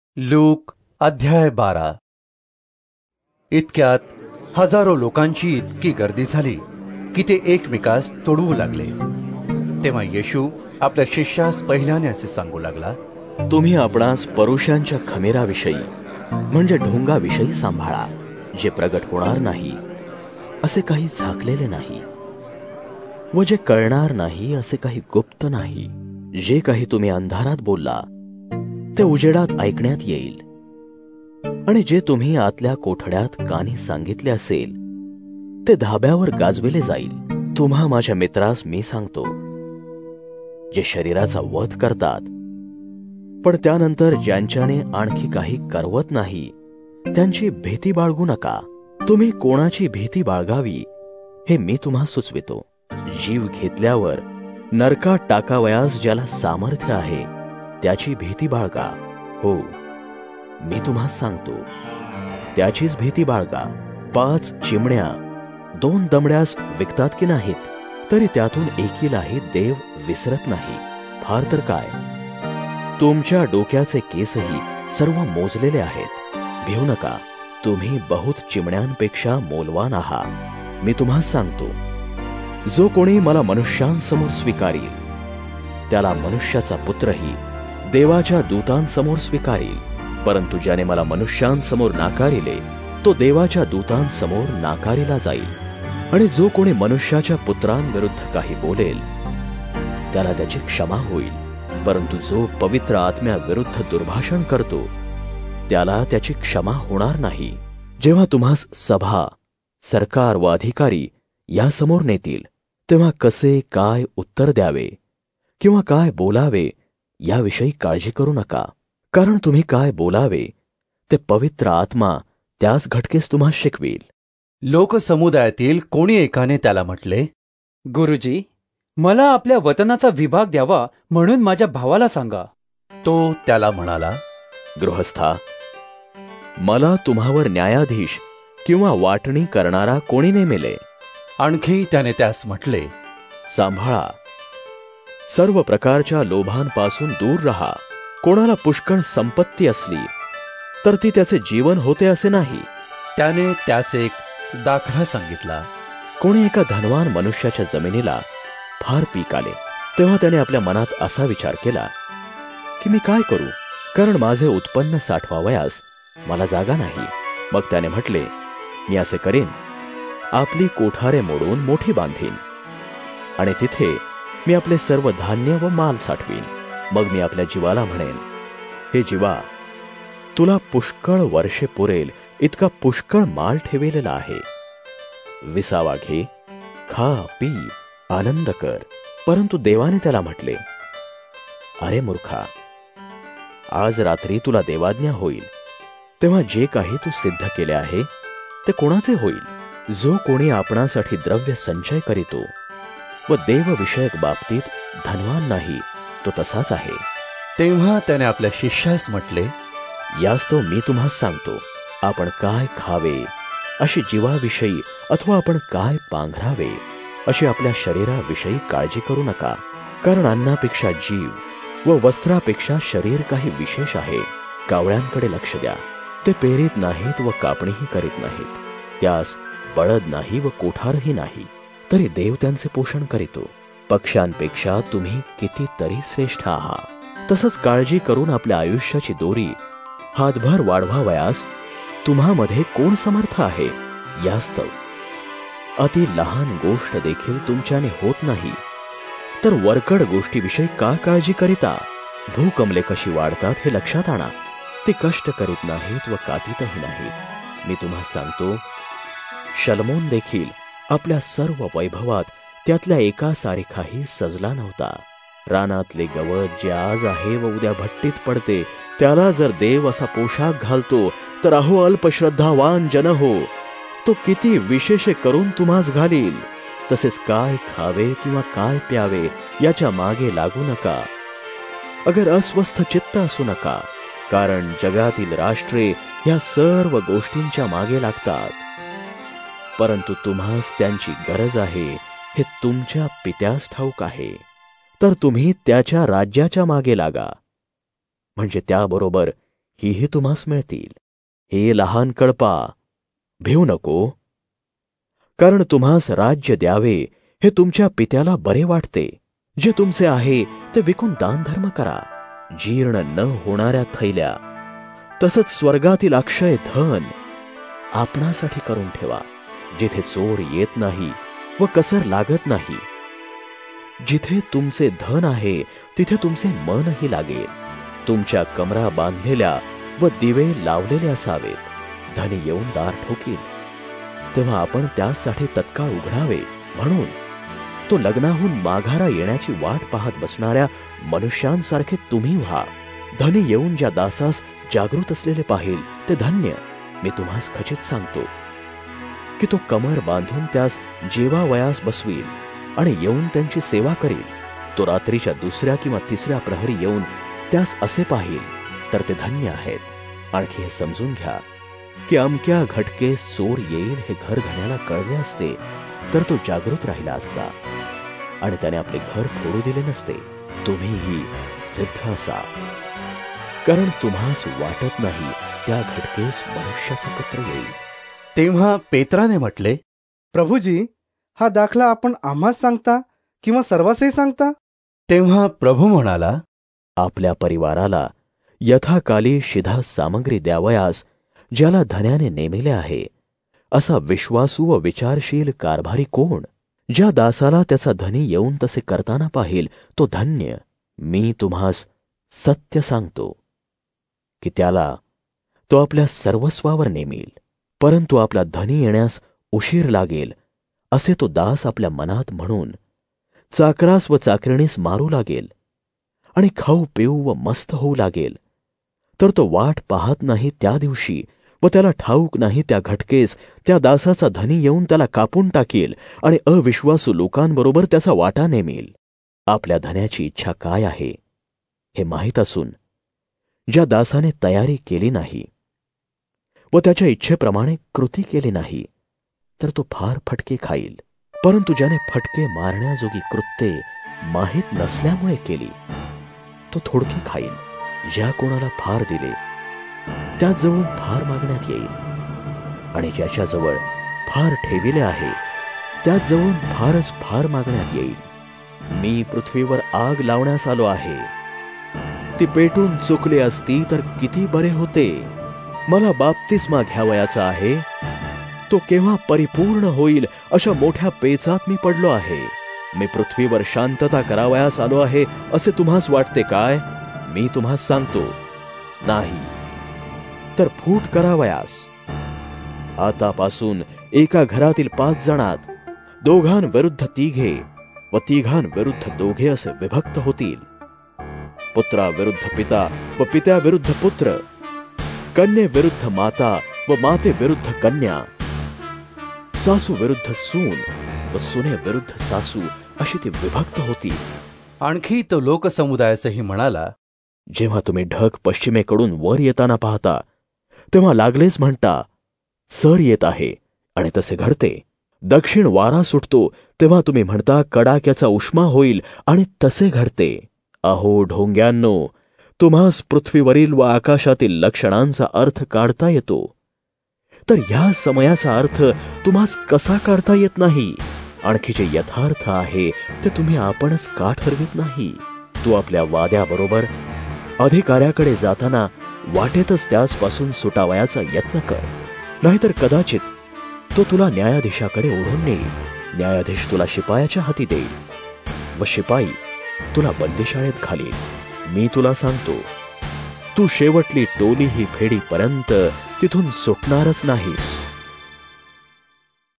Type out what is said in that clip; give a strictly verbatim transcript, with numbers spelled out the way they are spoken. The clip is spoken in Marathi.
लूक अध्याय बारा. इतक्यात हजारो लोकांची इतकी गर्दी झाली की ते एकमेकास तोडवू लागले. तेव्हा येशू आपल्या शिष्यास पहिल्याने असे सांगू लागला, तुम्ही आपणास परुषांच्या खमेराविषयी म्हणजे ढोंगाविषयी सांभाळा, जे प्रगट होणार नाही असे काही झाकलेले नाही, व जे कळणार नाही असे काही गुप्त नाही. जे काही तुम्ही अंधारात बोलला ते उजेडात ऐकण्यात येईल, आणि जे तुम्ही आतल्या कोठड्यात कानी सांगितले असेल ते धाब्यावर गाजविले जाईल. तुम्हा माझ्या मित्रास मी सांगतो, जे शरीराचा वध करतात पण त्यानंतर ज्यांच्याने आणखी काही करवत नाही त्यांची भीती बाळगू नका. तुम्ही कोणाची भीती बाळगावी हे मी तुम्हा सुचवितो. जीव घेतल्यावर नरकात टाकावयास ज्याला सामर्थ्य आहे त्याची भीती बाळगा. हो, मी तुम्हा सांगतो, त्याचीच भीती बाळगा. पाच चिमण्या दोन दमड्यास विकतात की नाहीत, तरी त्यातून एकीलाही देव विसरत नाही. फार तर काय, तुमच्या डोक्याचे केसही सर्व मोजलेले आहेत. भिवू नका, तुम्ही बहुत चिमण्यांपेक्षा मोलवान आहात. मी तुम्हा सांगतो, जो कोणी मला मनुष्यांसमोर स्वीकारील त्याला मनुष्याचा पुत्रही देवाच्या दूतांसमोर स्वीकारील. परंतु ज्याने मला मनुष्यांसमोर नाकारिले तो देवाच्या दूतांसमोर नाकारिला जाईल. आणि जो कोणी मनुष्याच्या पुत्रांविरुद्ध काही बोलेल त्याला त्याची क्षमा होईल, परंतु जो पवित्र आत्म्याविरुद्ध दुर्भाषण करतो त्याला त्याची क्षमा होणार नाही. जेव्हा तुम्हास सभा, सरकार व अधिकारी यासमोर नेतील तेव्हा कसे काय उत्तर द्यावे किंवा काय बोलावे याविषयी काळजी करू नका, कारण तुम्ही काय बोलावे ते पवित्र आत्मा त्याच घटकेस तुम्हा शिकवेल. लोकसमुदायातील कोणी एकाने त्याला म्हटले, गुरुजी, मला आपल्या वतनाचा विभाग द्यावा म्हणून माझ्या भावाला सांगा. तो त्याला म्हणाला, गृहस्था, मला तुम्हावर न्यायाधीश किंवा वाटणी करणारा कोणी नेमिले. आणखी त्याने त्यास म्हटले, सांभाळा, सर्व प्रकारच्या लोभांपासून दूर राहा. कोणाला पुष्कळ संपत्ती असली तर ती त्याचे जीवन होते असे नाही. त्याने त्यास एक दाखला सांगितला. कोणी एका धनवान मनुष्याच्या जमिनीला फार पीक आले, तेव्हा त्याने आपल्या मनात असा विचार केला की मी काय करू, कारण माझे उत्पन्न साठवावयास मला जागा नाही. मग त्याने म्हटले, मी असे करीन, आपली कोठारे मोडून मोठी बांधीन आणि तिथे मी आपले सर्व धान्य व माल साठवीन. मग मी आपल्या जीवाला म्हणेन, हे जीवा, तुला पुष्कळ वर्षे पुरेल इतका पुष्कळ माल ठेवलेला आहे. विसावा घे, खा, पी, आनंद कर. परंतु देवाने त्याला म्हटले, अरे मूर्खा, आज रात्री तुला देवाज्ञा होईल, तेव्हा जे काही तू सिद्ध केले आहे ते कोणाचे होईल? जो कोणी आपणासाठी द्रव्य संचय करीतो व देवविषयक बाबतीत धनवान नाही तो तसाच आहे. तेव्हा त्याने आपल्या शिष्यास म्हटले, यास्तव मी तुम्हा सांगतो, आपण काय खावे अशी जीवाविषयी अथवा आपण काय पांघरावे अशी आपल्या शरीराविषयी काळजी करू नका. कारण अन्नापेक्षा जीव व वस्त्रापेक्षा शरीर काही विशेष आहे. कावळ्यांकडे लक्ष द्या, ते पेरीत नाहीत व कापणीही करीत नाहीत, त्यास बळद नाही व कोठारही नाही, तरी देव त्यांचे पोषण करीतो. पक्ष्यांपेक्षा तुम्ही कितीतरी श्रेष्ठ आहात. तसंच काळजी करून आपल्या आयुष्याची दोरी हातभर वाढवावयास तुम्हामध्ये कोण समर्थ आहे? यास्तव अति लहान गोष्ट देखील तुमच्याने होत नाही, तर वरकड गोष्टीविषयी का काळजी करिता? भूकमले कशी वाढतात हे लक्षात आणा. ते कष्ट करीत नाहीत व कातीतही नाहीत. मी तुम्हा सांगतो, शलमोन देखील आपल्या सर्व वैभवात त्यातल्या एका सारखाही सजला नव्हता. रानातले गवत जे आज आहे व उद्या भट्टीत पडते, त्याला जर देव असा पोशाख घालतो तर अहो अल्पश्रद्धावान जन हो, तो किती विशेष करून तुम्हास घालील. तसेच काय खावे किंवा काय प्यावे याच्या मागे लागू नका. अगर अस्वस्थ चित्त असू नका, कारण जगातील राष्ट्रे ह्या सर्व गोष्टींच्या मागे लागतात, परंतु तुम्हास त्यांची गरज आहे हे तुमच्या पित्यास ठाऊक आहे. तर तुम्ही त्याच्या राज्याच्या मागे लागा, म्हणजे त्याबरोबर हीही तुम्हास मिळतील. हे लहान कळपा, भिवू नको, कारण तुम्हास राज्य द्यावे हे तुमच्या पित्याला बरे वाटते. जे तुमचे आहे ते विकून दानधर्म करा. जीर्ण न होणाऱ्या थैल्या तसंच स्वर्गातील अक्षय धन आपणासाठी करून ठेवा, जिथे चोर येत नाही व कसर लागत नाही. जिथे तुमचे धन आहे तिथे तुमचे मनही लागेल. तुमच्या कमरा बांधलेल्या व दिवे लावलेले असावेत. धनी येऊन दार ठोकील तेव्हा आपण त्यासाठी तत्काळ उघडावे. म्हणून तो लग्नाहून माघारा येण्याची वाट पाहत बसणाऱ्या मनुष्यांसारखे तुम्ही व्हा. धनी येऊन ज्या दासास जागृत असलेले पाहिल ते धन्य. मी तुम्हास खचित सांगतो की तो कमर बांधून त्यास जेवावयास बसवील आणि येऊन त्यांची सेवा करील. तो रात्रीच्या दुसऱ्या किंवा तिसऱ्या प्रहरी येऊन त्यास असे पाहिल तर ते धन्य आहेत. आणखी हे समजून घ्या की अमक्या घटकेस चोर येईल हे घर धन्याला कळले असते तर तो जागृत राहिला असता आणि त्याने आपले घर फोडू दिले नसते. तुम्हीही सिद्ध असा, कारण तुम्हास वाटत नाही त्या घटकेस मनुष्याचा पुत्र येईल. तेव्हा पेत्राने म्हटले, प्रभूजी, हा दाखला आपण आम्हास सांगता किंवा सर्वांसही सांगता? तेव्हा प्रभू म्हणाला, आपल्या परिवाराला यथाकाली शिधा सामग्री द्यावयास ज्याला धन्याने नेमिले आहे असा विश्वासू व विचारशील कारभारी कोण? ज्या दासाला त्याचा धनी येऊन तसे करताना पाहिल तो धन्य. मी तुम्हास सत्य सांगतो की त्याला तो आपल्या सर्वस्वावर नेमील. परंतु आपला धनी येण्यास उशीर लागेल असे तो दास आपल्या मनात म्हणून चाकरास व चाकरणीस मारू लागेल आणि खाऊ पिऊ व मस्त होऊ लागेल. तर तो वाट पाहत नाही त्या दिवशी व त्याला ठाऊक नाही त्या घटकेस त्या दासाचा धनी येऊन त्याला कापून टाकेल आणि अविश्वासू लोकांबरोबर त्याचा वाटा नेमेल. आपल्या धन्याची इच्छा काय आहे हे माहीत असून ज्या दासाने तयारी केली नाही व त्याच्या इच्छेप्रमाणे कृती केली नाही तर तो फार फटके खाईल. परंतु ज्याने फटके मारण्याजोगी कृत्ये माहीत नसल्यामुळे केली तो थोडके खाईल. ज्या कोणाला फार दिले त्याजवळून फार मागण्यात येईल आणि ज्याच्याजवळ फार ठेविले आहे त्याजवळून फारच फार मागण्यात येईल. मी पृथ्वीवर आग लावण्यास आलो आहे. ती पेटून चुकली असती तर किती बरे होते. मला बाप्तिस्मा घ्यावयाचा आहे. तो केव्हा परिपूर्ण होईल अशा मोठ्या पेचात मी पडलो आहे. मी पृथ्वीवर शांतता करावयास आलो आहे असे तुम्हास वाटते काय? मी तुम्हास सांगतो, नाही, तर फूट करावयास. आतापासून एका घरातील पाच जणात दोघांविरुद्ध तिघे व तिघांविरुद्ध दोघे असे विभक्त होतील. पुत्राविरुद्ध पिता व पित्याविरुद्ध पुत्र, कन्येविरुद्ध माता व मातेविरुद्ध कन्या, सासू विरुद्ध सून व सुनेविरुद्ध सासू अशी ती विभक्त होती. आणखी तो लोकसमुदायासही म्हणाला, जेव्हा तुम्ही ढग पश्चिमेकडून वर येताना पाहता तेव्हा लागलेच म्हणता, सर येत आहे, आणि तसे घडते. दक्षिण वारा सुटतो तेव्हा तुम्ही म्हणता, कडाक्याचा उष्मा होईल, आणि तसे घडते. अहो ढोंग्यांनो, तुम्हास पृथ्वीवरील व आकाशातील लक्षणांचा अर्थ काढता येतो, तर ह्या समयाचा अर्थ तुम्हास कसा काढता येत नाही? आणखी जे यथार्थ आहे ते तुम्ही आपणच का ठरवित नाही? तू आपल्या वाद्याबरोबर अधिकाऱ्याकडे जाताना वाटेतच त्याचपासून सुटावयाचा यत्न कर, नाहीतर कदाचित तो तुला न्यायाधीशाकडे ओढून नेईल. न्यायाधीश तुला शिपायाच्या हाती देईल व शिपाई तुला बंदिशाळेत घालील. मी तुला सांगतो, तू शेवटली टोली ही फेडीपर्यंत तिथून सुटणारच नाहीस.